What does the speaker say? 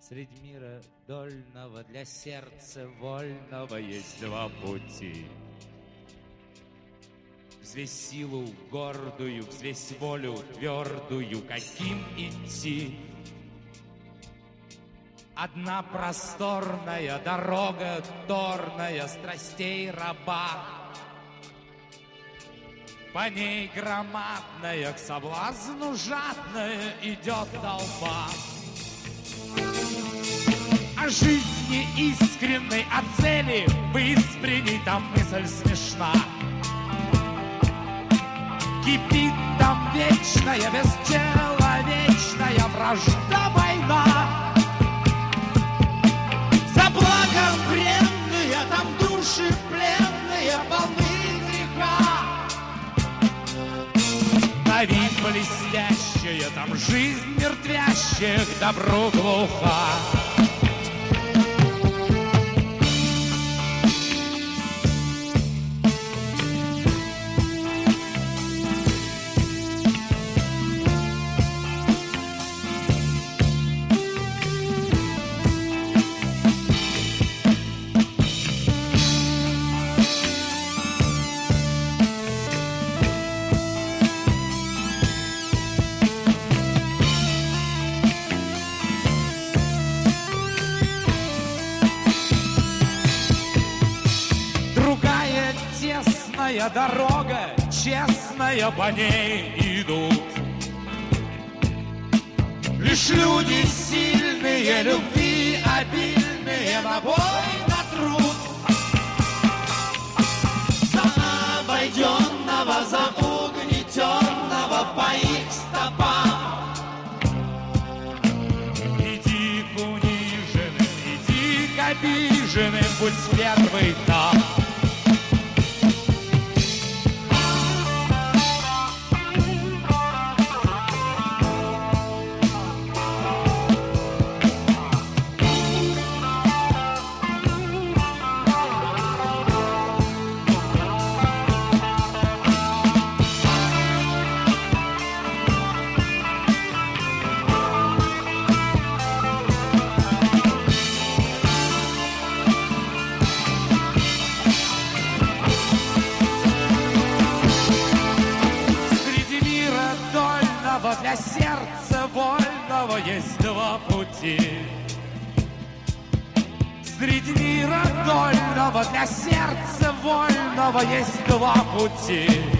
Среди мира дольного для сердца вольного есть два пути. Взвесь силу гордую, взвесь волю твердую, каким идти? Одна просторная дорога, торная, страстей раба. По ней громадная, к соблазну жадная идет толпа. О жизни искренней, о цели выспренней, там мысль смешна. Кипит там вечная, бесчеловечная вражда, война. За благом бренные, там души пленные, полны греха. На вид блестящая, там жизнь мертвящая, к добру глуха. Тесная дорога, честная, по ней идут лишь люди сильные, любви обильные, на бой, на труд. За обойденного, за угнетенного по их стопам. Иди к униженным, иди к обиженным, будь первый там. Для сердца вольного есть два пути. Среди мира дольного для сердца вольного есть два пути.